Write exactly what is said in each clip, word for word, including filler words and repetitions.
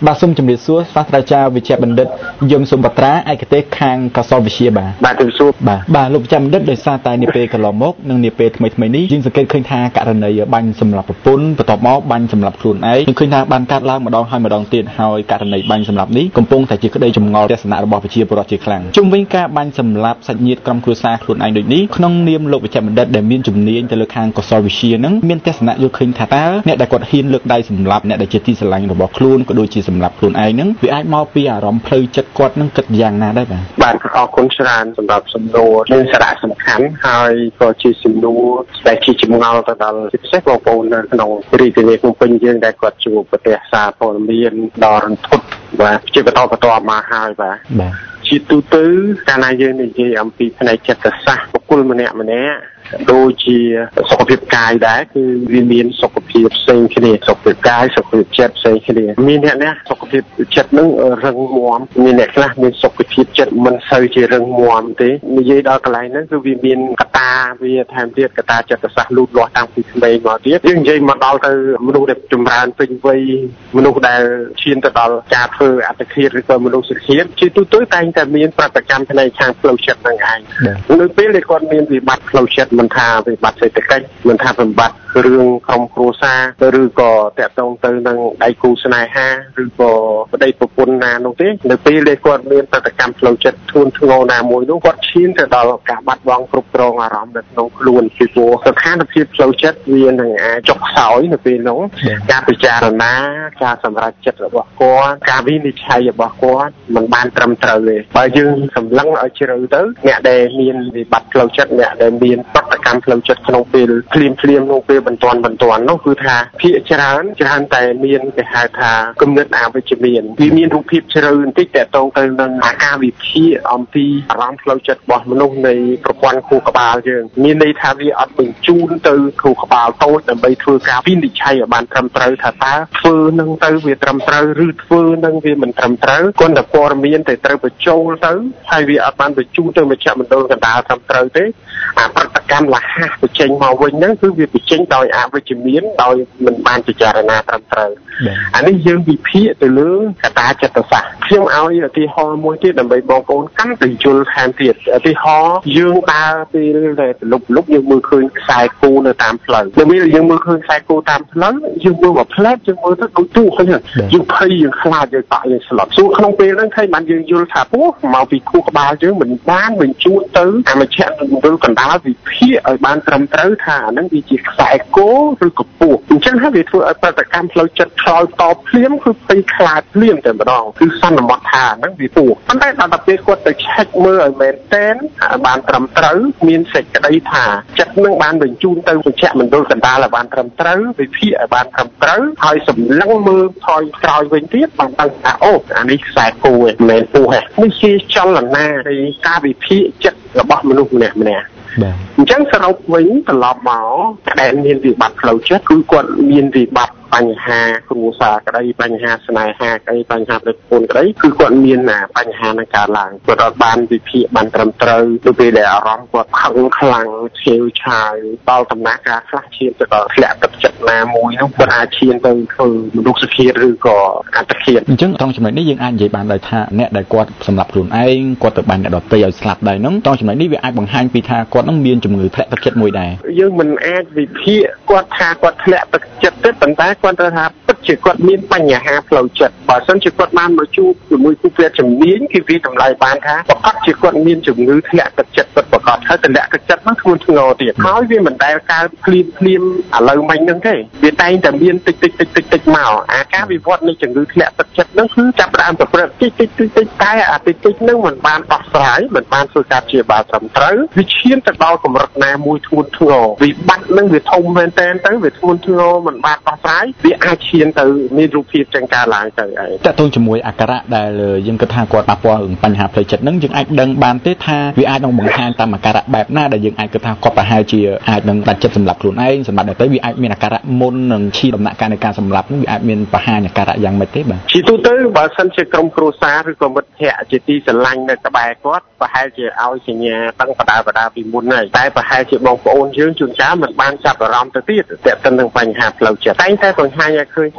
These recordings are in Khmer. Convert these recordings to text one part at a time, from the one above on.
បាទសូមជម្រាបសួរសាស្ត្រាចារ្យវិជ្ជាបណ្ឌិតយមសុបត្រាឯកទេសខាងកសលវិទ្យាបាទបាទជំរាបសួរបាទបាទលោកវិជ្ជាបណ្ឌិតដោយសារតែនាពេលកន្លងមកនិងនាពេលថ្មីថ្មីនេះយើងសង្កេតឃើញថាករណីបាញ់សម្លាប់ប្រពន្ធបន្ទាប់មកបាញ់សម្លាប់ខ្លួនឯងយើងឃើញថាបានកើតឡើងម្ដងហើយម្ដងទៀតហើយករណីបាញ់សម្លាប់នេះកំពុងតែជាក្តីចម្ងល់ទស្សនៈរបស់ប្រជាពលរដ្ឋជាខ្លាំងជុំវិញការបាញ់សម្លាប់សាច់ញាតិក្រុមគ្រួសារខ្លួនឯងដូចនេះក្នុងនាមលោកវិជ្ជាបណ្ឌិតដែលមានជំនាញទៅលើខាងកសលវិទ្យានឹងមានទស្សនៈយល់ឃើញថាតើអ្នកដែលគាត់ហ៊ានលើកដៃសម្លាប់អ្នកដែលជាទីស្រឡាញ់របស់ខ្លួនក៏ដូចជាសម្លាប់ខ្លួនឯងនឹងវាអាចមកពីអារម្មណ៍ផ្លូវចិត្តគាត់នឹងគិតយ៉ាងណាដែរបាទបាទអរគុណច្រើនសម្រាប់សំណួរមានសារៈសំខាន់ហើយក៏ជាសំណួរដែលជាចម្ងល់ទៅដល់ពិសេសបងប្អូននៅក្នុងរាជធានីភ្នំពេញយើងដែលគាត់ជួបប្រទះសារព័ត៌មានដ៏រន្ធត់បាទជាបន្តបន្តមកហើយបាទបាទជាទូទៅកាលណាយើងនិយាយអំពីផ្នែកចិត្តសាស្ត្របុគ្គលម្នាក់ម្នាក់ដូចជាសុខភាពកាយដែរគឺវាមានសុខភាពផ្សេងគ្នាសុខភាពកាយសុខភាពចិត្តផ្សេងគ្នាមានអ្នកណាសុខភាពចិត្តនឹងរឹងមាំមានអ្នកខ្លះមានសុខភាពចិត្តមិនសូវជារឹងមាំទេនិយាយដល់កន្លែងហ្នឹងគឺវាមានកត្តាវាថែមទៀតកត្តាចិត្តសាស្ត្រលូតលាស់តាំងពីក្មេងមកទៀតយើងនិយាយមកដល់ទៅមនុស្សដែលចម្រើនពេញវ័យមនុស្សដែលឈានទៅដល់ការធ្វើអត្តឃាតឬក៏មនុស្សសុខាជាទូទៅតែងតែមានប្រតិកម្មផ្នែកខាងផ្លូវចិត្តហ្នឹងឯងនៅពេលដែលគាត់មានវិបត្តិផ្លូវចិត្តមិនថាវិបត្តិសេដ្ឋកិច្ចមិនថាវិបត្តិរឿងក្រុមគ្រួសារឬក៏តាក់ទងទៅនឹងដៃគូស្នេហាឬក៏ប្តីប្រពន្ធណានោះទេនៅពេលដែលគាត់មានប្រតិកម្មផ្លូវចិត្តធ្ងន់ធ្ងរណាមួយនោះគាត់ឈានទៅដល់ការបាត់បង់គ្រប់គ្រងអារម្មណ៍នៅក្នុងខ្លួនពីព្រោះស្ថានភាពផ្លូវចិត្តវានឹងអាចចុះខ្សោយនៅពេលនោះការពិចារណាការសម្រេចចិត្តរបស់គាត់ការវិនិច្ឆ័យរបស់គាត់មិនបានត្រឹមត្រូវទេបើយើងសម្លឹងឲ្យជ្រៅទៅអ្នកដែលមានវិបត្តិផ្លូវចិត្តអ្នកដែលមានប្រតិកម្មផ្លូវចិត្តក្នុងពេលភ្លាមភ្លាមក្នុងពេលបន្ទាន់បន្ទាន់នោះគឺថាភាគច្រើនច្រើនតែមានគេហៅថាគំនិតអវិជ្ជមានវាមានរូបភាពជ្រៅបន្តិចតែតងទៅនឹងអាការវិភាគអំពីអារម្មណ៍ផ្លូវចិត្តរបស់មនុស្សនៃប្រព័ន្ធខួរក្បាលយើងមានន័យថាវាអត់បញ្ជូនទៅខួរក្បាលតូចដើម្បីធ្វើការវិនិច្ឆ័យឲ្យបានត្រឹមត្រូវថាតើធ្វើនឹងទៅវាត្រឹមត្រូវឬធ្វើនឹងវាមិនត្រឹមត្រូវគន់តែព័ត៌មានតែត្រូវបញ្ចូលទៅហើយវាអត់បានបញ្ជូនទៅមជ្ឈមណ្ឌលកណ្ដាលត្រឹមត្រូវទេអាប្រតិកម្មលះហះបញ្ចេញមកវិញហ្នឹងគឺវាបញ្ចេញដោយអវិជ្ជមានដោយមិនបានពិចារណាត្រឹមត្រូវអានេះយើងវិភាគទៅលើកត្តាចិត្តសាស្ត្រខ្ញុំឲ្យឧទាហរណ៍មួយទៀតដើម្បីបងប្អូនកាន់តែយល់ថែមទៀតឧទាហរណ៍យើងដើរពេលដែលលុបលុបយើងមើលឃើញខ្សែគោនៅតាមផ្លូវនៅពេលយើងមើលឃើញខ្សែគោតាមផ្លូវយើងមើលមកផ្លែតយើងមើលទៅដូចទូឃើញយើងភ័យយើងខ្លាចយើងបាក់យើងស្លុតសួរក្នុងពេលហ្នឹងឃើញបានយើងយល់ថាពោះមកពីខួរក្បាលយើងមិនបានបញ្ជូនទៅអាមជ្ឈមណ្ឌលកណ្ដាលវិភាគឲ្យបានត្រឹមត្រូវថាអាហ្នឹងវាជាខ្សែគោឬក៏ពោះអញ្ចឹងហើយវាធ្វើឲ្យប្រតិកម្មផ្លូវចិត្តឆ្លើយតបភ្លាមគឺភ័យខ្លាចភ្លាមតែម្ដងគឺសន្មតថាហ្នឹងវាពោះប៉ុន្តែដល់តែពេលគាត់ទៅឆែកមើលឲ្យមែនតែនបានត្រឹមត្រូវមានសេចក្តីថាចិត្តនឹងបានបញ្ជូនទៅមជ្ឈមណ្ឌលកណ្ដាលឲ្យបានត្រឹមត្រូវវិភាគឲ្យបានត្រឹមត្រូវហើយសម្លឹងមើលថយក្រោយវិញទៀតបានដឹងថាអូអានេះខ្សែគោឯងមិនមែនពោះទេនេះជាចលនានៃការវិភាគចិត្តរបស់មនុស្សម្នាក់ម្នាក់បាទអញ្ចឹងសរុបវិញត្រឡប់មកដែលមានវិបត្តិផ្លូវចិត្តគឺគាត់មានវិបត្តិបញ្ហាគ្រួសារក្តីបញ្ហាស្នេហាក្តីបញ្ហាប្រពន្ធក្តីគឺគាត់មានបញ្ហានឹងកើតឡើងគាត់អត់បានវិភាគបានត្រឹមត្រូវទៅពេលដែលអារម្មណ៍គាត់ខឹងខ្លាំងឆេវឆាយដល់ដំណាក់កាលខ្លះឈានទៅដល់ធ្លាក់ទឹកចិត្តណាមួយនោះគាត់អាចឈានទៅធ្វើមនុស្សសុខាឬក៏អត្តឃាតអញ្ចឹងត្រង់ចំណុចនេះយើងអាចនិយាយបានដោយថាអ្នកដែលគាត់សម្លាប់ខ្លួនឯងគាត់ទៅបាញ់អ្នកដទៃឲ្យស្លាប់ដែរហ្នឹងត្រង់ចំណុចនេះវាអាចបង្ហាញពីថាគាត់នឹងមានជំងឺធ្លាក់ទឹកចិត្តមួយដែរយើងមិនអាចវិភាគគាត់ថាគាត់ធ្លាក់ទឹកចិត្តទេប៉ុន្តែគាត់ត្រូវថាពិតជាគាត់មានបញ្ហាផ្លូវចិត្តបើមិនជាគាត់បានមកជួបជាមួយគ្រូពេទ្យជំនាញគឺវាតម្លៃបានថាប្រកាសជាគាត់មានជំងឺធ្លាក់ទឹកចិត្តពិតប្រាកដហើយទម្លាក់ទឹកចិត្តនោះធ្ងន់ធ្ងរទៀតហើយវាមិនដែលកើតភ្លាមភ្លាមឥឡូវមិញហ្នឹងទេវាតែងតែមានតិចតិចតិចតិចតិចមកអាការវិវត្តនៃជំងឺធ្លាក់ទឹកចិត្តហ្នឹងគឺចាប់ផ្ដើមប្រព្រឹត្តតិចតិចតិចតិចតែអាតិចតិចហ្នឹងមិនបានដោះស្រាយមិនបានធ្វើការព្យាបាលត្រឹមត្រូវវាឈានទៅដល់កម្រិតណាមួយធ្ងន់ធ្ងរវិបត្តិហ្នឹងវាធំមែនតើទៅវាធ្ងន់ធ្ងរមិនបានដោះស្រាយវាអាចឈានទៅមានរូបភាពចឹងកើតឡើងទៅឯងតើតើជាមួយអាការៈដែលយើងគិតថាគាត់ប៉ះពាល់នឹងបញ្ហាផ្លូវចិត្តហ្នឹងយើងអាចដឹងបានទេថាវាអាចនឹងបង្ហាញតាមអាការៈបែបណាដែលយើងអាចគិតថាគាត់ប្រហែលជាអាចនឹងដាច់ចិត្តសម្លាប់ខ្លួនឯងសម្រាប់តែទៅវាអាចមានអាការៈមុននឹងឈានដំណាក់កាលនៃការសម្លាប់ហ្នឹងវាអាចមានបង្ហាញអាការៈយ៉ាងម៉េចទេបាទជាទូទៅបើសិនជាក្រុមគ្រួសារឬក៏មិត្តភ័ក្តិជាទីស្រឡាញ់នៅក្បែរគាត់ប្រហែលជាឲ្យសញ្ញាតាំងបដាបដាពីមុនហើយតែប្រហែលជាបងប្អូនយើងជួនកាលមិនបានចាប់អារម្មណ៍ទៅទៀតទាក់ទិននឹងបញ្ហាផ្លូវចិត្តតែតែបង្ហាញឲ្យឃើញថា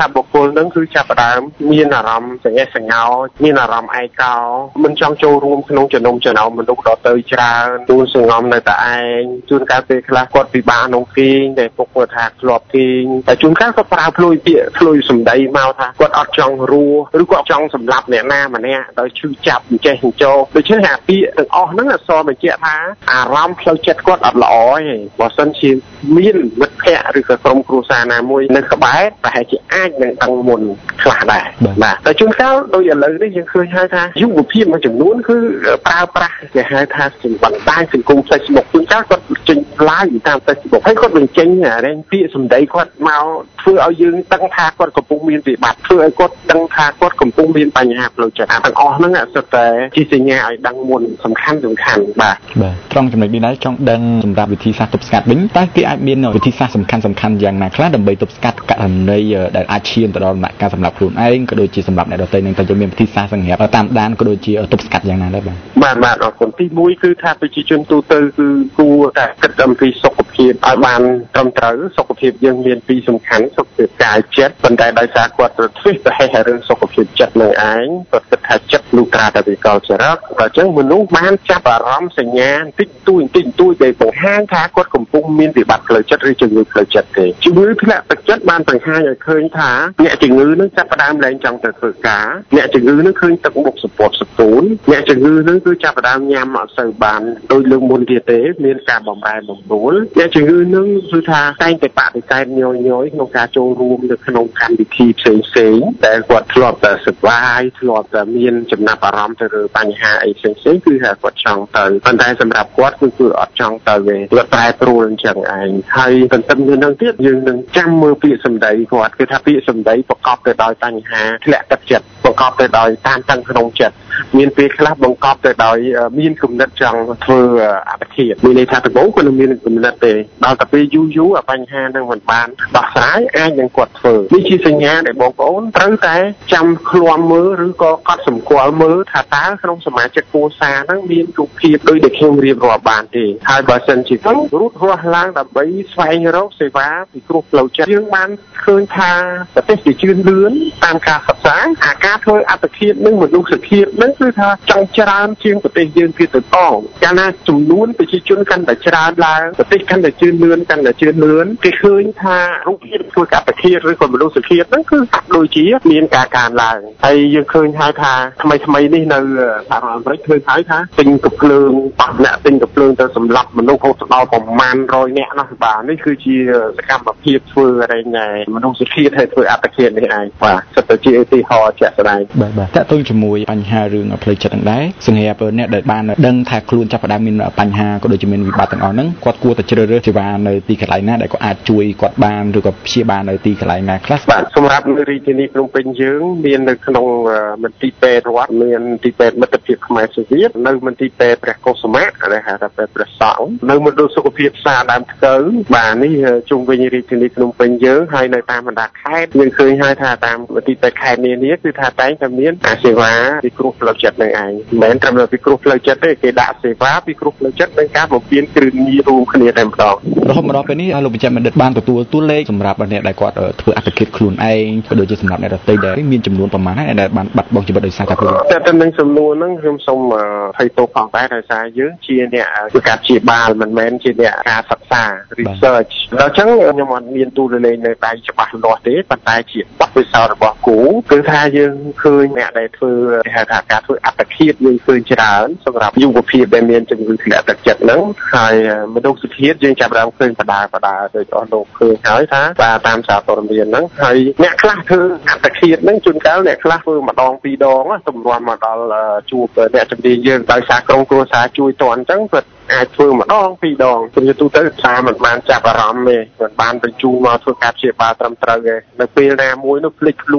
ថាបុគ្គលនឹងគឺចាប់ផ្ដើមមានអារម្មណ៍សង្កេតសង្កោមានអារម្មណ៍ឯកោមិនចង់ចូលរួមក្នុងចំណុំចំណោមមនុស្សដទៃច្រើនទូលសងំនៅតែឯងជួនកាលពេលខ្លះគាត់ពិបាកក្នុងគេងតែពុកគាត់ថាធ្លាប់គេងតែជួនកាលគាត់ប្រើភ្លួយពាក្យភ្លួយសម្ដីមកថាគាត់អត់ចង់រស់ឬគាត់ចង់សម្លាប់អ្នកណាម្នាក់ដោយឈឺចាប់អញ្ចេះអញ្ចោដូច្នេះអាពាក្យទាំងអស់ហ្នឹងអសរបញ្ជាក់ថាអារម្មណ៍ផ្លូវចិត្តគាត់អត់ល្អទេបើសិនជាមានមិត្តភ័ក្តិឬក៏ក្រុមគ្រួសារណាមួយនៅក្បែរប្រហែលជាអាចនឹងដឹងមុនខ្លះដែរបាទតែជួនកាលដូចឥឡូវនេះយើងឃើញហើយថាយុវភាពមួយចំនួនគឺប្រើប្រាស់គេហៅថាបណ្ដាញសង្គម Facebook ជួនកាលគាត់ចេញ live តាម Facebook ហើយគាត់បញ្ចេញរែងពាក្យសម្ដីគាត់មកធ្វើឲ្យយើងដឹងថាគាត់កំពុងមានវិបត្តិធ្វើឲ្យគាត់ដឹងថាគាត់កំពុងមានបញ្ហាផ្លូវចិត្តទាំងអស់ហ្នឹងសុទ្ធតែជាសញ្ញាឲ្យដឹងមុនសំខាន់សំខាន់បាទបាទត្រង់ចំណុចនេះដែរចង់ដឹងសម្រាប់វិធីសាស្ត្រទប់ស្កាត់វិញតើគេអាចមានវិធីសាស្ត្រសំខាន់សំខាន់យ៉ាងណាខ្លះដើម្បីទប់ស្កាត់ករណីដែលអាចឈានទៅដល់ដំណាក់កាលសម្រាប់ខ្លួនឯងក៏ដូចជាសម្រាប់អ្នកដទៃនឹងតើយើងមានវិធីសាស្ត្រសម្រាប់តាមដានក៏ដូចជាទប់ស្កាត់យ៉ាងណាដែរបាទបាទបាទអរគុណទីមួយគឺថាប្រជាជនទូទៅគឺគួរតែគិតអំពីសុខភាពឲ្យបានត្រឹមត្រូវសុខភាពយើងមានពីរសំខាន់សុខភាពកាយចិត្តប៉ុន្តែដោយសារគាត់ទៅធ្វេសប្រហែសរឿងសុខភាពចិត្តនឹងឯងគាត់គិតថាចិត្តលុះត្រាតែវិកលចរិតអញ្ចឹងមនុស្សបានចាប់អារម្មណ៍សញ្ញាបន្តិចតួចបន្តិចតួចដែលបង្ហាញថាគាត់កំពុងមានវិបត្តិផ្លូវចិត្តឬជំងឺផ្លូវចិត្តទេជំងឺធ្លាក់ទឹកចិត្តបានបង្ហាញឲ្យឃើញថាអ្នកជំងឺនឹងចាប់ផ្ដើមលែងចង់ទៅធ្វើការអ្នកជំងឺនឹងឃើញទឹកមុខសពតសពូនអ្នកជំងឺនឹងគឺចាប់ផ្ដើមញ៉ាំអត់សូវបានដោយលើកមុនទៀតទេមានការបំរែបំរួលអ្នកជំងឺនឹងគឺថាតែងតែបដិសេធញយញយក្នុងការចូលរួមនៅក្នុងកម្មវិធីផ្សេងផ្សេងដែលគាត់ធ្លាប់តែសុបាយធ្លាប់តែមានចំណាប់អារម្មណ៍ទៅលើបញ្ហាអីផ្សេងផ្សេងគឺថាគាត់ចង់ទៅប៉ុន្តែសម្រាប់គាត់គឺគឺអត់ចង់ទៅទេគាត់ប្រែប្រួលអញ្ចឹងឯងហើយទន្ទឹមនឹងនោះទៀតយើងនឹងចាំមើលពាក្យសម្ដីគាត់គឺថាពាក្យសម្ដីប្រកបទៅដោយបញ្ហាធ្លាក់ទឹកចិត្តប្រកបទៅដោយតានតឹងក្នុងចិត្តមានពេលខ្លះបង្កប់ទៅដោយមានគំនិតចង់ធ្វើអត្តឃាតមានន័យថាដំបូងគាត់នឹងមានគំនិតទេដល់តែពេលយូរយូរបញ្ហានឹងមិនបានដោះស្រាយអាចនឹងគាត់ធ្វើនេះជាសញ្ញាដែលបងប្អូនត្រូវតែចាំឃ្លាំមើលឬក៏កត់សម្គាល់មើលថាតើក្នុងសមាជិកគ្រួសារហ្នឹងមានរូបភាពដូចដែលខ្ញុំរៀបរាប់បានទេហើយបើសិនជាទៅរូតរស់ឡើងដើម្បីស្វែងរកសេវាពិគ្រោះផ្លូវចិត្តយើងបានឃើញថាប្រទេសជាជឿនលឿនតាមការសិក្សាអាការធ្វើអត្តឃាតនឹងមនុស្សឃាតនឹងគឺថាចង់ច្រើនជាងប្រទេសយើងទៀតទៅផងកាលណាចំនួនប្រជាជនកាន់តែច្រើនឡើងប្រទេសកាន់តែជឿនលឿនកាន់តែជឿនលឿនគេឃើញថារូបភាពធ្វើអត្តឃាតឬក៏មនុស្សឃាតនឹងគឺដូចជាមានការកើនឡើងហើយយើងឃើញហើយថាថ្មីថ្មីនេះនៅសហរដ្ឋអាមេរិកឃើញហើយថាទិញកំភ្លើងបាក់អ្នកទិញកំភ្លើងទៅសម្លាប់មនុស្សហូតដល់ប្រមាណរយនាក់នោះបាទនេះគឺជាសកម្មភាពធ្វើអីណែមនុស្សឃាតហើយធ្វើអត្តឃាតនេះឯងបាទសិតទៅជាឧទាហរណ៍ជាក់ស្ដែងបាទបាទតើតើជាមួយបញ្ហារឿងផ្លូវចិត្តហ្នឹងដែរសម្រាប់អ្នកដែលបានដឹងថាខ្លួនចាប់ផ្ដើមមានបញ្ហាក៏ដូចជាមានវិបត្តិទាំងអស់ហ្នឹងគាត់គួរតែជ្រើសរើសសេវានៅទីកន្លែងណាដែលគាត់អាចជួយគាត់បានឬក៏ព្យាបាលនៅទីកន្លែងណាខ្លះបាទសម្រាប់នៅរាជធានីភ្នំពេញយើងមាននៅក្នុងមន្ទីរពេទ្យរដ្ឋមានមន្ទីរពេទ្យមិត្តភាពខ្មែរសូវៀតនៅមន្ទីរពេទ្យព្រះកុសុមៈដែលហៅថាពេទ្យព្រះសង្ឃនៅមណ្ឌលសុខភាពផ្សារដើមថ្កូវបាទនេះជុំវិញរាជធានីភ្នំពេញយើងហើយនៅតាមបណ្ដាខេត្តយើងឃើញហើយថាតាមមន្ទីរពេទ្យខេត្តនានាគឺថាតែងតែមានអាសេវាពិគ្រោះផ្លូវចិត្តនឹងឯងមិនមែនត្រឹមតែពិគ្រោះផ្លូវចិត្តទេគេដាក់សេវាពិគ្រោះផ្លូវចិត្តនិងការបំពេញគ្រឿងញៀនរួមគ្នាតែម្ដងរហូតមកដល់ពេលនេះលោកបញ្ជាក់បណ្ឌិតបានទទួលតួលេខសម្រាប់អ្នកដែលគាត់ធ្វើអត្តឃាតខ្លួនឯងក៏ដូចជាសម្រាប់អ្នកដទៃដែលមានចំនួនប្រមាណហើយដែលបានបាត់បង់ជីវិតដោយសារការធ្វើតែទៅនឹងសំណួរហ្នឹងខ្ញុំសូមថ្លែងទោសផងដែរដោយសារយើងជាអ្នកធ្វើការព្យាបាលមិនមែនជាអ្នកការសិក្សា research ដល់អញ្ចឹងខ្ញុំអត់មានតួលេខនៅដៃច្បាស់លាស់ទេប៉ុន្តែជាបទពិសោធន៍របស់គូគឺថាយើងឃើញអ្នកដែលធ្វើគេហៅថាការធ្វើអត្តឃាតយើងឃើញច្រើនសម្រាប់យុវភាពដែលមានជំងឺធ្លាក់ទឹកចិត្តហ្នឹងហើយមនុស្សឃាតយើងចាប់ផ្ដើមឃើញបដាបដាដោយអស់លោកឃើញហើយថាបាទតាមសារព័ត៌មានហ្នឹងហើយអ្នកខ្លះធ្វើអត្តឃាតហ្នឹងជួនកាលអ្នកខ្លះធ្វើម្ដងពីរដងទម្រាំមកដល់ជួបអ្នកជំនាញយើងដោយសារក្រុមគ្រួសារជួយតន់អញ្ចឹងគាត់អាចធ្វើម្ដងពីរដងព្រោះទូទៅសារមិនបានចាប់អារម្មណ៍ទេមិនបានបញ្ជូនមកធ្វើការព្យាបាលត្រឹមត្រូវទេនៅពេលណាមួយនោះភ្លេចខ្លួន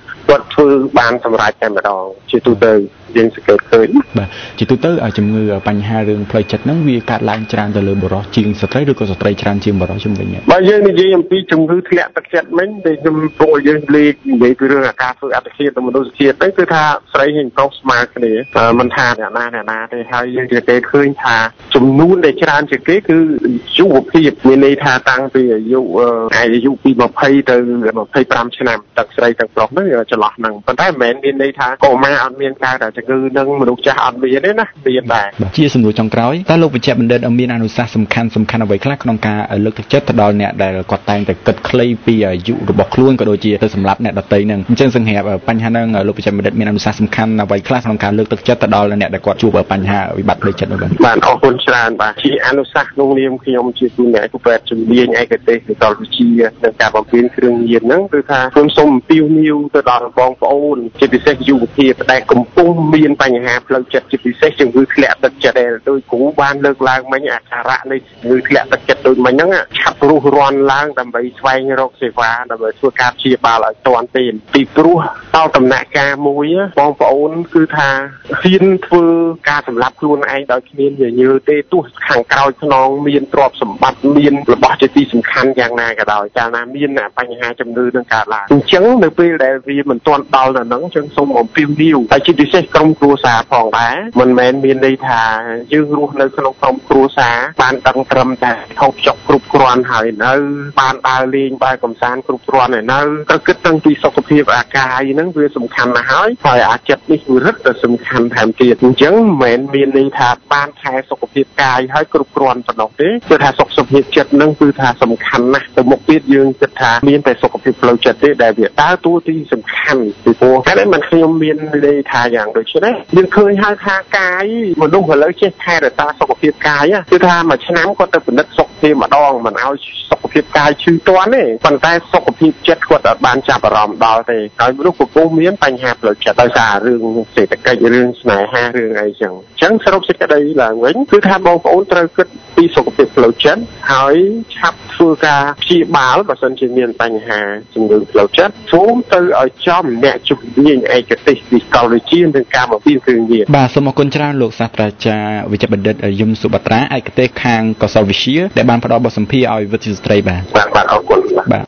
គាត់ធ្វើបានសម្រាប់តែម្ដងជាទូទៅយើងសង្កេតឃើញបាទជាទូទៅជំងឺបញ្ហារឿងផ្លូវចិត្តហ្នឹងវាកើតឡើងច្រើនទៅលើបុរសជាងស្ត្រីឬក៏ស្ត្រីច្រើនជាងបុរសជំវិញបាទយើងនិយាយអំពីជំងឺធ្លាក់ទឹកចិត្តមិញដែលខ្ញុំពួកយើងលេខនិយាយពីរឿងអាការធ្វើអត្តឃាតទៅមនុស្សជាតិហ្នឹងគឺថាស្រីនិងប្រុសស្មើគ្នាមិនថាអ្នកណាអ្នកណាទេហើយយើងសង្កេតឃើញថាចំនួនដែលច្រើនជាងគេគឺយុវភាពមានន័យថាតាំងពីអាយុអាយុពីยี่สิบទៅยี่สิบห้าឆ្នាំទឹកស្រីទាំងប្រុសហ្នឹងចន្លោះហ្នឹងប៉ុន្តែមិនមែនមានន័យថាកុមារអត់មានកើតតែជំងឺនឹងមនុស្សចាស់អត់មានទេណាមានដែរជាសំណួរចុងក្រោយតើលោកវិជ្ជបណ្ឌិតមានអនុសាសន៍សំខាន់សំខាន់អ្វីខ្លះក្នុងការលើកទឹកចិត្តទៅដល់អ្នកដែលគាត់តែងតែគិតខ្លីពីអាយុរបស់ខ្លួនក៏ដូចជាទៅសម្រាប់អ្នកដទៃហ្នឹងអញ្ចឹងសង្ឃាបញ្ហាហ្នឹងលោកវិជ្ជបណ្ឌិតមានអនុសាសន៍សំខាន់អ្វីខ្លះក្នុងការលើកទឹកចិត្តទៅដល់អ្នកដែលគាត់ជួបបញ្ហាវិបត្តិផ្លូវចិត្តនោះបាទអរគុណច្រើនបាទជាអនុសាសន៍ក្នុងនាមខ្ញុំជាគូអ្នកគូពេទ្យជំនាញឯកទេសវិទ្យាវិទ្យានិងការបំពេញគ្រឿងញៀនហ្នឹងគឺថាខ្ញុំសូមអំពាវនាវទៅដល់បងប្អូនជាពិសេសយុវភាពដែលកំពុងមានបញ្ហាផ្លូវចិត្តជាពិសេសជំងឺធ្លាក់ទឹកចិត្តដែលដោយគ្រូបានលើកឡើងមិញអាការៈនៃជំងឺធ្លាក់ទឹកចិត្តដូចមិញហ្នឹងឆាប់រុះរាន់ឡើងដើម្បីស្វែងរកសេវាដើម្បីធ្វើការព្យាបាលឲ្យទាន់ពេលពីព្រោះតដំណាក់កាលមួយបងប្អូនគឺថាហ៊ានធ្វើការសម្លាប់ខ្លួនឯងដោយគ្មានញញើទេទោះខាងក្រោយខ្នងមានទ្រព្យសម្បត្តិមានរបស់ជាទីសំខាន់យ៉ាងណាក៏ដោយកាលណាមានបញ្ហាជំងឺនឹងកើតឡើងអញ្ចឹងនៅពេលដែលវាមិនទាន់ដល់ដល់ហ្នឹងអញ្ចឹងសូមអំពាវនាវហើយជាពិសេសក្រុមគ្រួសារផងដែរមិនមែនមានន័យថាយើងរស់នៅក្នុងក្រុមគ្រួសារបានដឹងត្រឹមតែហូបចុកគ្រប់គ្រាន់ហើយនៅបានដើរលេងបែរកម្សាន្តគ្រប់គ្រាន់ហើយនៅត្រូវគិតទាំងពីសុខភាពអាកាយហ្នឹងវាសំខាន់ណាស់ហើយហើយអាចិត្តនេះគឺរឹតតែសំខាន់ថែមទៀតអញ្ចឹងមិនមែនមានន័យថាបានថែសុខភាពកាយហើយគ្រប់គ្រាន់ប៉ុណ្ណោះទេគឺថាសុខភាពចិត្តហ្នឹងគឺថាសំខាន់ណាស់ទៅមុខទៀតយើងគិតថាមានតែសុខភាពផ្លូវចិត្តទេដែលវាដើរតួទីសំខាន់ពីព្រោះតែមិនខ្ញុំមានន័យថាយ៉ាងដូចនេះយើងឃើញហើយថាកាយមនុស្សឥឡូវចេះថែរក្សាសុខភាពកាយគឺថាមួយឆ្នាំគាត់ទៅពិនិត្យសុខភាពម្ដងមិនឲ្យសុខភាពកាយឈឺទាន់ទេប៉ុន្តែសុខភាពចិត្តគាត់អត់បានចាប់អារម្មណ៍ដល់ទេហើយមនុស្សកំពុងមានបញ្ហាផ្លូវចិត្តដោយសាររឿងសេដ្ឋកិច្ចរឿងស្នេហារឿងអីចឹងអញ្ចឹងសរុបសេចក្តីឡើងវិញគឺថាបងប្អូនត្រូវគិតពីសុខភាពផ្លូវចិត្តហើយឆាប់ធ្វើការព្យាបាលបើសិនជាមានបញ្ហាជំងឺផ្លូវចិត្តសូមទៅឲ្យចំអ្នកជំនាញឯកទេសវិទ្យាវិទ្យានិងការបំពេញគ្រឿងញៀនបាទសូមអរគុណច្រើនលោកសាស្ត្រាចារ្យវិជ្ជបណ្ឌិតយមសុបត្រាឯកទេសខាងកុសលវិទ្យាដែលបានផ្ដល់បទសម្ភាសន៍ឲ្យវិទ្យាស្ត្រីបាទបាទអរគុណបាទ